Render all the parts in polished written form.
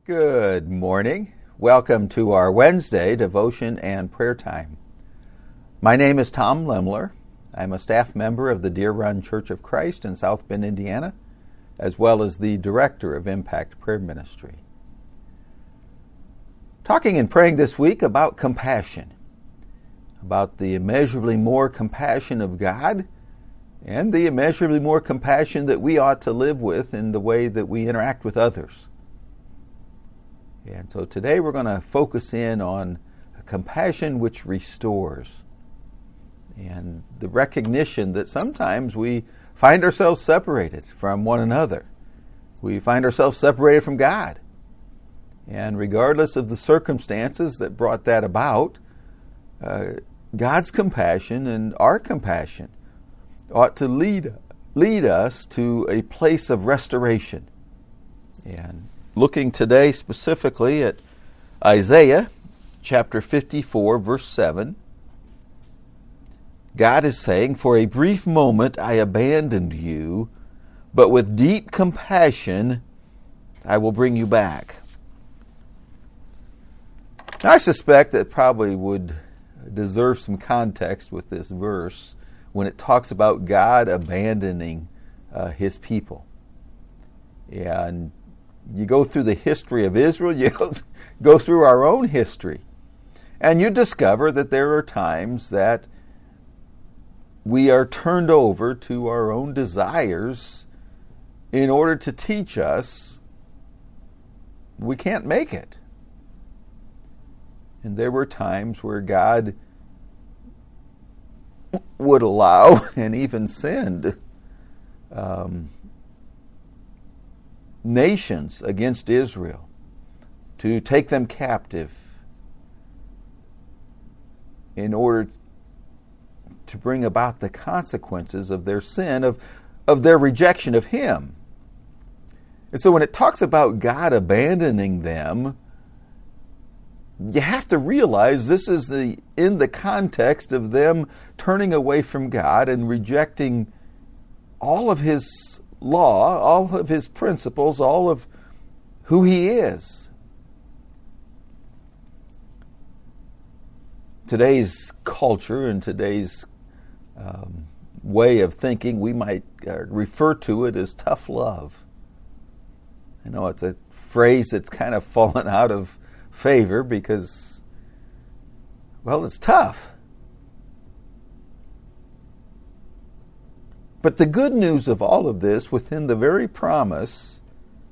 Good morning. Welcome to our Wednesday devotion and prayer time. My name is Tom Lemler. I'm a staff member of the Deer Run Church of Christ in South Bend, Indiana, as well as the director of Impact Prayer Ministry. Talking and praying this week about compassion, about the immeasurably more compassion of God and the immeasurably more compassion that we ought to live with in the way that we interact with others. And so today we're going to focus in on a compassion which restores and the recognition that sometimes we find ourselves separated from one another. We find ourselves separated from God. And regardless of the circumstances that brought that about, God's compassion and our compassion ought to lead us to a place of restoration. And looking today specifically at Isaiah chapter 54, verse 7, God is saying, "For a brief moment I abandoned you, but with deep compassion I will bring you back." Now, I suspect that probably would deserve some context with this verse when it talks about God abandoning His people. And you go through the history of Israel, you go through our own history, and you discover that there are times that we are turned over to our own desires in order to teach us we can't make it. And there were times where God would allow and even send nations against Israel to take them captive in order to bring about the consequences of their sin, of their rejection of Him. And so when it talks about God abandoning them, you have to realize this is in the context of them turning away from God and rejecting all of His law, all of His principles, all of who He is. Today's culture and today's way of thinking, we might refer to it as tough love. I know it's a phrase that's kind of fallen out of favor because, well, it's tough. But the good news of all of this, within the very promise,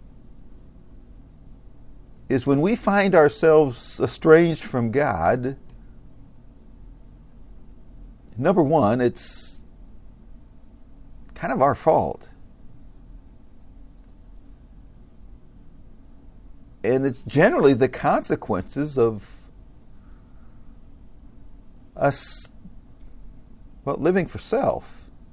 is when we find ourselves estranged from God, number one, it's kind of our fault. And it's generally the consequences of us, well, living for self.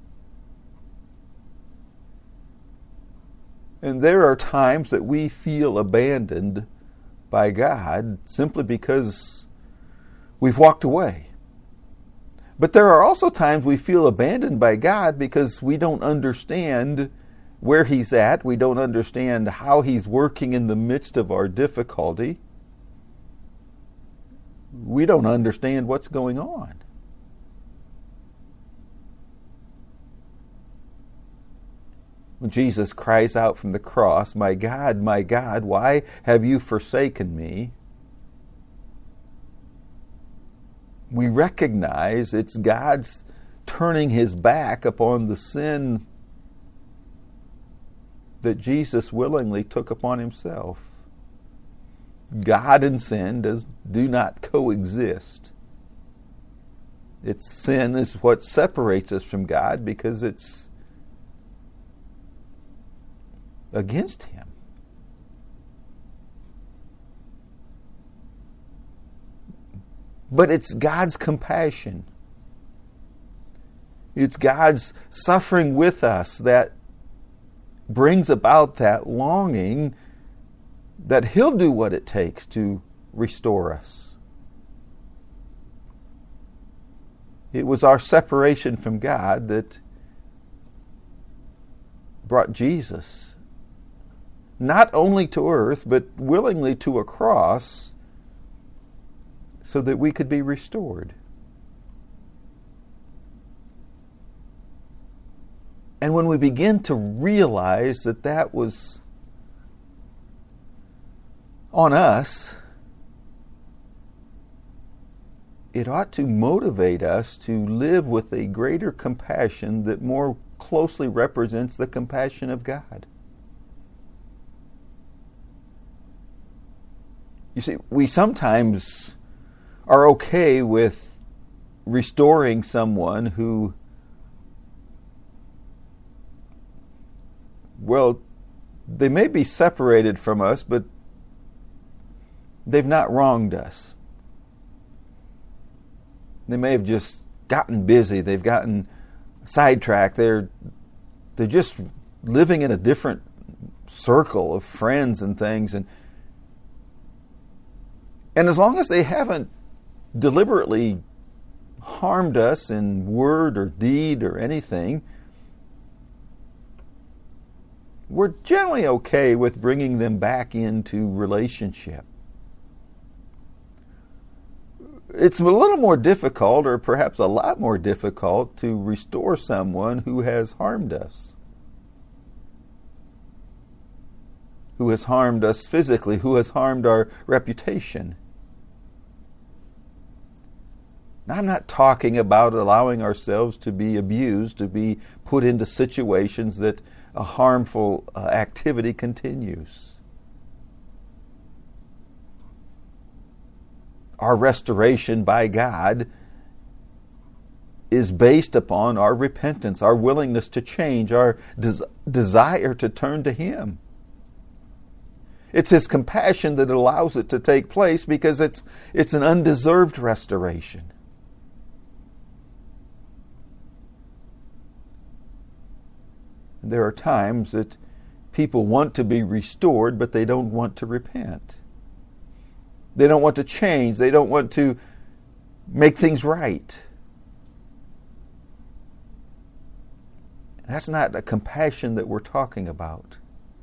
And there are times that we feel abandoned by God simply because we've walked away. But there are also times we feel abandoned by God because we don't understand where He's at. We don't understand how He's working in the midst of our difficulty. We don't understand what's going on. When Jesus cries out from the cross, my God, why have you forsaken me?" We recognize it's God's turning His back upon the sin that Jesus willingly took upon Himself. God and sin do not coexist. It's sin is what separates us from God because it's against Him. But it's God's compassion. It's God's suffering with us that brings about that longing that He'll do what it takes to restore us. It was our separation from God that brought Jesus not only to earth, but willingly to a cross, so that we could be restored. And when we begin to realize that that was on us, it ought to motivate us to live with a greater compassion that more closely represents the compassion of God. You see, we sometimes are okay with restoring someone who, well, they may be separated from us, but they've not wronged us. They may have just gotten busy. They've gotten sidetracked. They're just living in a different circle of friends and things. And as long as they haven't deliberately harmed us in word or deed or anything, we're generally okay with bringing them back into relationship. It's a little more difficult, or perhaps a lot more difficult, to restore someone who has harmed us. Who has harmed us physically, who has harmed our reputation. Now, I'm not talking about allowing ourselves to be abused, to be put into situations that a harmful activity continues. Our restoration by God is based upon our repentance, our willingness to change, our desire to turn to Him. It's His compassion that allows it to take place, because it's an undeserved restoration. There are times that people want to be restored, but they don't want to repent. They don't want to change. They don't want to make things right. That's not a compassion that we're talking about.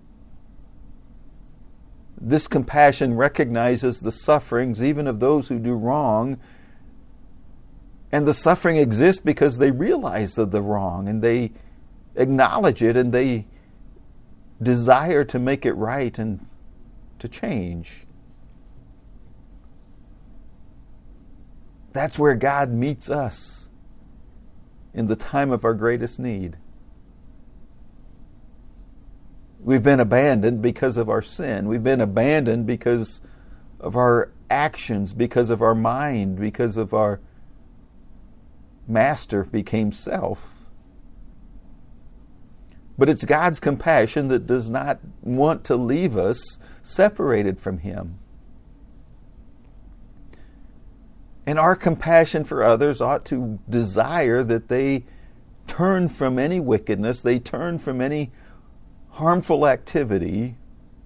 This compassion recognizes the sufferings even of those who do wrong. And the suffering exists because they realize of the wrong, and they acknowledge it, and they desire to make it right and to change. That's where God meets us in the time of our greatest need. We've been abandoned because of our sin. We've been abandoned because of our actions, because of our mind, because of our master became self. But it's God's compassion that does not want to leave us separated from Him. And our compassion for others ought to desire that they turn from any wickedness, they turn from any harmful activity,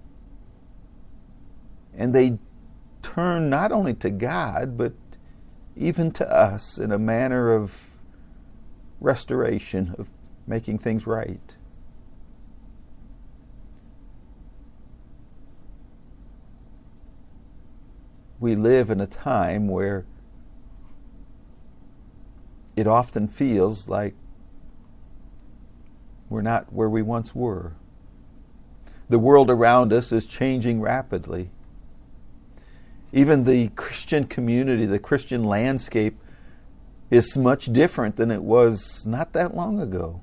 and they turn not only to God, but even to us in a manner of restoration, of making things right. We live in a time where it often feels like we're not where we once were. The world around us is changing rapidly. Even the Christian community, the Christian landscape, is much different than it was not that long ago.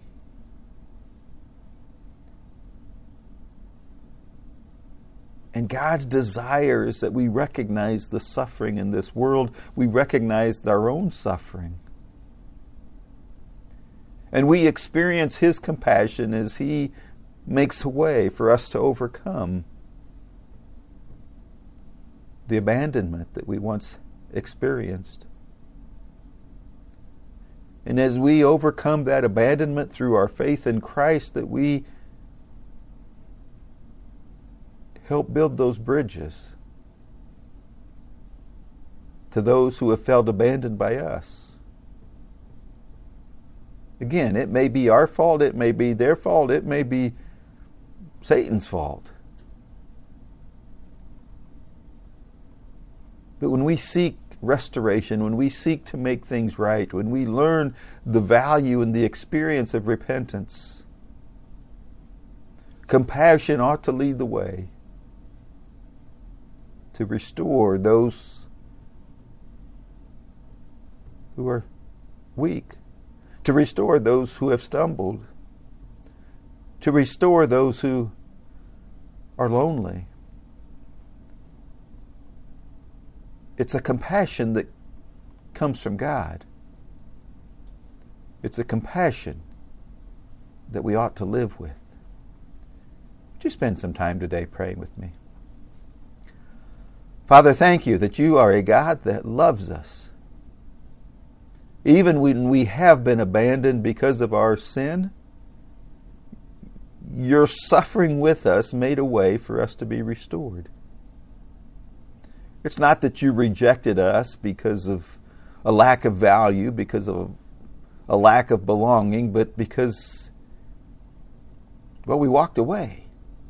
And God's desire is that we recognize the suffering in this world. We recognize our own suffering. And we experience His compassion as He makes a way for us to overcome the abandonment that we once experienced. And as we overcome that abandonment through our faith in Christ, that we help build those bridges to those who have felt abandoned by us. Again, it may be our fault, it may be their fault, it may be Satan's fault. But when we seek restoration, when we seek to make things right, when we learn the value and the experience of repentance, compassion ought to lead the way to restore those who are weak, to restore those who have stumbled, to restore those who are lonely. It's a compassion that comes from God. It's a compassion that we ought to live with. Would you spend some time today praying with me? Father, thank you that you are a God that loves us. Even when we have been abandoned because of our sin, your suffering with us made a way for us to be restored. It's not that you rejected us because of a lack of value, because of a lack of belonging, but because, well, we walked away.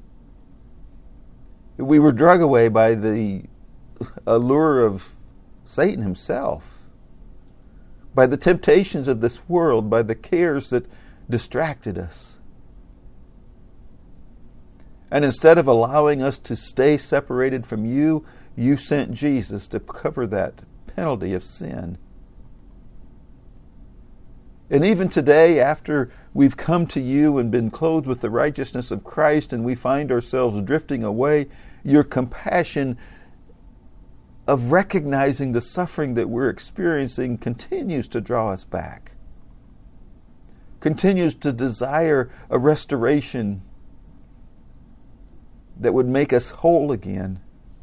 We were drug away by the allure of Satan himself, by the temptations of this world, by the cares that distracted us. And instead of allowing us to stay separated from you, you sent Jesus to cover that penalty of sin. And even today, after we've come to you and been clothed with the righteousness of Christ and we find ourselves drifting away, your compassion of recognizing the suffering that we're experiencing continues to draw us back, continues to desire a restoration that would make us whole again.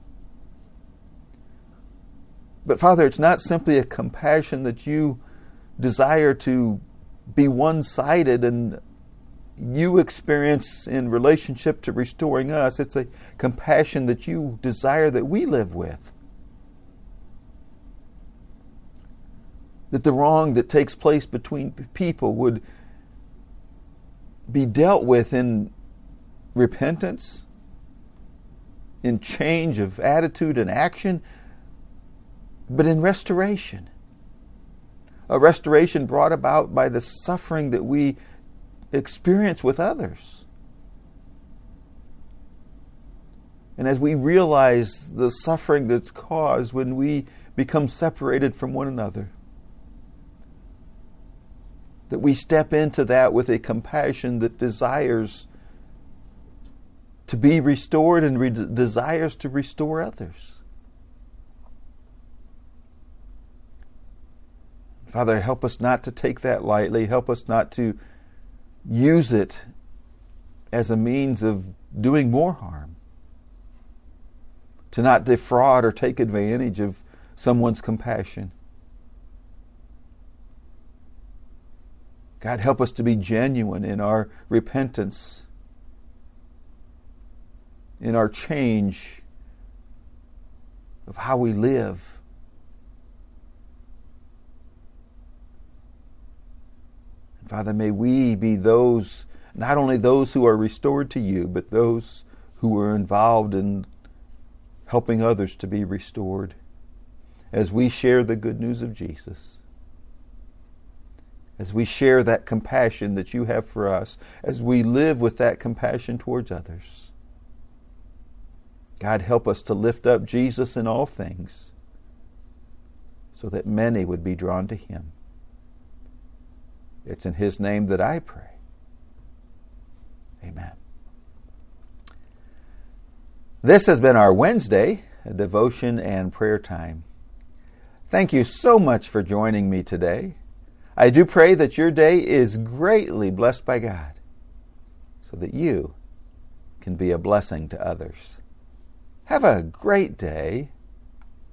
But Father, it's not simply a compassion that you desire to be one-sided and you experience in relationship to restoring us. It's a compassion that you desire that we live with. That the wrong that takes place between people would be dealt with in repentance, in change of attitude and action, but in restoration. A restoration brought about by the suffering that we experience with others. And as we realize the suffering that's caused when we become separated from one another, that we step into that with a compassion that desires to be restored and desires to restore others. Father, help us not to take that lightly. Help us not to use it as a means of doing more harm. To not defraud or take advantage of someone's compassion. God, help us to be genuine in our repentance, in our change of how we live. Father, may we be those, not only those who are restored to you, but those who are involved in helping others to be restored as we share the good news of Jesus, as we share that compassion that you have for us, as we live with that compassion towards others. God, help us to lift up Jesus in all things so that many would be drawn to him. It's in his name that I pray. Amen. This has been our Wednesday devotion and prayer time. Thank you so much for joining me today. I do pray that your day is greatly blessed by God so that you can be a blessing to others. Have a great day